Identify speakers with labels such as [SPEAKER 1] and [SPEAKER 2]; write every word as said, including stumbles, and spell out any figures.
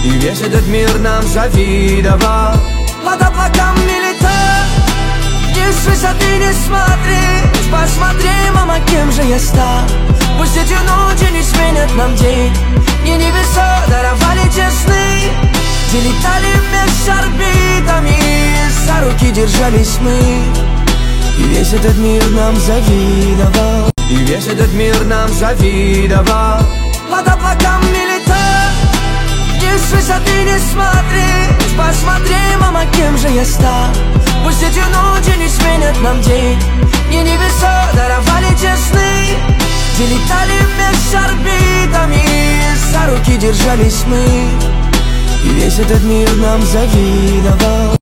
[SPEAKER 1] И весь этот мир нам завидовал. Под облаками летал, вниз с высоты не смотри. Посмотри, мама, кем же я стал. Пусть эти ночи не сменят нам день. Мне небеса даровали те сны, где летали вместе с орбитами, за руки держались мы. И весь этот мир нам завидовал. И весь этот мир нам завидовал. Под облаками летал, вниз с высоты не смотри. Посмотри, мама, кем же я стал. Пусть эти ночи не сменят нам день. Мне небеса даровали те сны, где летали вместе с орбитами, за руки держались мы. И весь этот мир нам завидовал.